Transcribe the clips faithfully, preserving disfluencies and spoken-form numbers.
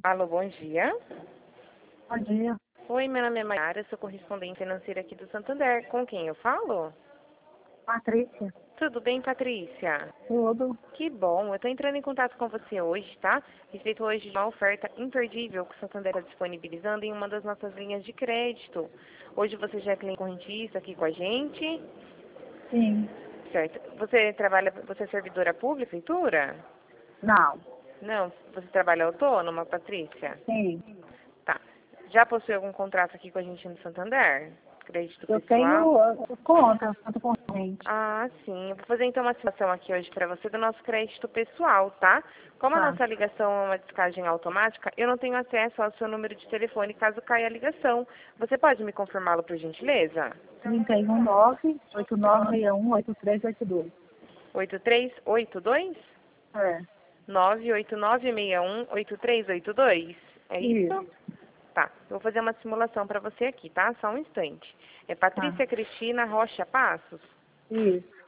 Alô, bom dia. Bom dia. Oi, meu nome é Mayara, sou correspondente financeira aqui do Santander. Com quem eu falo? Patrícia. Tudo bem, Patrícia? Tudo. Que bom, eu estou entrando em contato com você hoje, tá? Respeito hoje de uma oferta imperdível que o Santander está disponibilizando em uma das nossas linhas de crédito. Hoje você já é cliente correntista aqui com a gente? Sim. Certo. Você trabalha, você é servidora pública, prefeitura? Não. Não, você trabalha autônoma, Patrícia? Sim. Tá. Já possui algum contrato aqui com a gente no Santander? Crédito Eu pessoal? tenho uh, conta, conta corrente. Ah, sim. Eu vou fazer então uma simulação aqui hoje para você do nosso crédito pessoal, tá? Como a Tá. nossa ligação é uma descagem automática, eu não tenho acesso ao seu número de telefone caso caia a ligação. Você pode me confirmá-lo, por gentileza? trinta e um, nove, oito nove seis um, oito três oito dois. oito três oito dois? É. nove oito nove seis um oito três oito dois? É isso? Isso. Tá. Eu vou fazer uma simulação para você aqui, tá? Só um instante. É Tá. Patrícia Cristina Rocha Passos? Isso.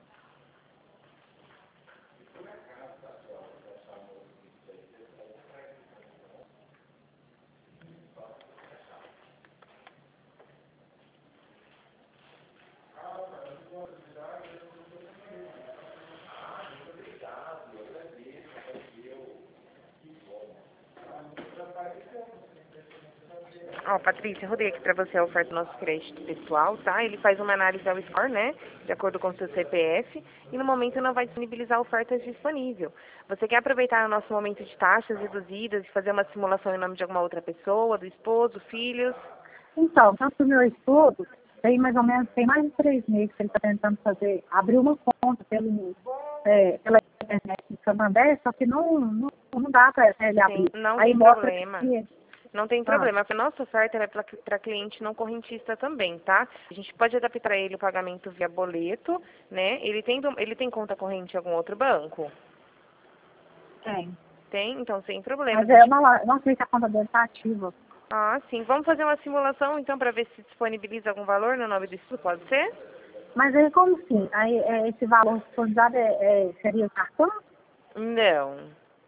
Ó, Patrícia, eu rodei aqui para você a oferta do nosso crédito pessoal, tá? Ele faz uma análise ao score, né? De acordo com o seu C P F. E no momento não vai disponibilizar ofertas disponíveis. Você quer aproveitar o nosso momento de taxas reduzidas e fazer uma simulação em nome de alguma outra pessoa, do esposo, filhos? Então, tanto o meu esposo, tem mais ou menos, tem mais de três meses que ele está tentando fazer, abrir uma conta pelo, é, pela internet do Santander, só que não, não, não dá para ele Sim, abrir. não Aí tem mostra problema. que... Não tem Ah, problema, porque a nossa oferta é para cliente não correntista também, tá? A gente pode adaptar ele o pagamento via boleto, né? Ele tem, do- ele tem conta corrente em algum outro banco? tem. Tem? Então, sem problema. Mas é, eu não, eu não sei se a conta dele está ativa. Ah, sim. Vamos fazer uma simulação, então, para ver se disponibiliza algum valor no nome do estudo, pode ser? Mas aí como sim? Aí é, esse valor disponibilizado é, é, seria o cartão? Não.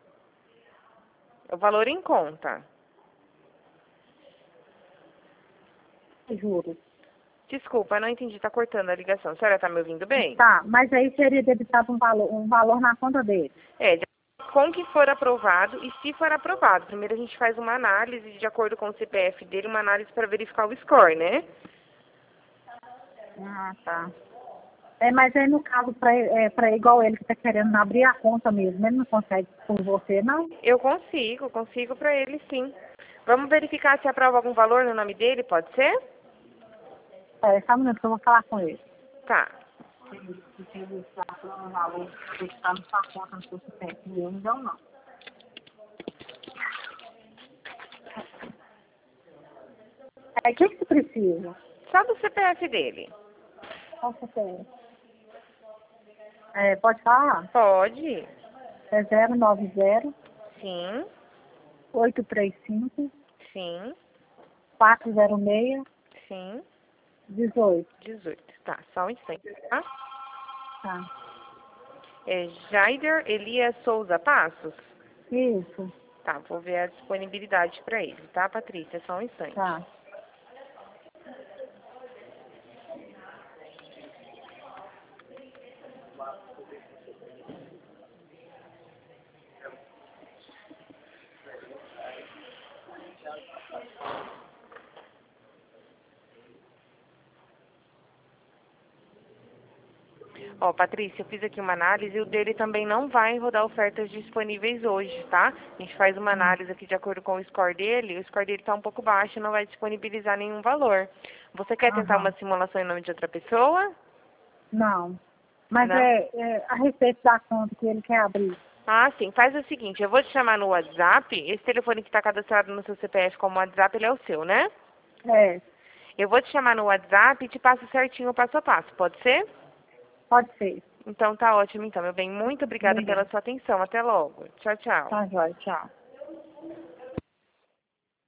O valor em conta. Juros. Desculpa, não entendi. Tá cortando a ligação. A senhora tá me ouvindo bem? Tá, mas aí seria debitado um valor, um valor na conta dele. É, de- com que for aprovado e se for aprovado. Primeiro a gente faz uma análise de acordo com o C P F dele, uma análise para verificar o score, né? Ah, tá. É, mas aí no caso, para é, pra igual ele que está querendo abrir a conta mesmo, ele não consegue por você, não? Eu consigo, consigo para ele sim. Vamos verificar se aprova algum valor no nome dele, pode ser? É, só um minuto que eu vou falar com ele. Tá. Se tem um valor que está na sua conta no seu C P F, eu não dou não. É, o que que você precisa? Só do C P F dele. Qual C P F? É, pode falar? Pode. É zero nove zero, Sim, oito três cinco, sim, quatro zero seis, sim. dezoito. dezoito. Tá, só um instante, tá? Tá. É Jaider Elias Souza Passos? Isso. Tá, vou ver a disponibilidade para ele, tá, Patrícia? Só um instante. Tá. Ó, Patrícia, eu fiz aqui uma análise e o dele também não vai rodar ofertas disponíveis hoje, tá? A gente faz uma Hum. análise aqui de acordo com o score dele, o score dele tá um pouco baixo e não vai disponibilizar nenhum valor. Você quer tentar uma Aham. simulação em nome de outra pessoa? Não. Mas Não? é, é a respeito da conta que ele quer abrir. Ah, sim. Faz o seguinte, eu vou te chamar no WhatsApp, esse telefone que está cadastrado no seu C P F como WhatsApp, ele é o seu, né? É, Eu vou te chamar no WhatsApp e te passo certinho o passo a passo, pode ser? pode ser. Então tá ótimo, então, meu bem. Muito obrigada pela Obrigada. sua atenção. Até logo. Tchau, tchau. Tá, jóia. Tchau.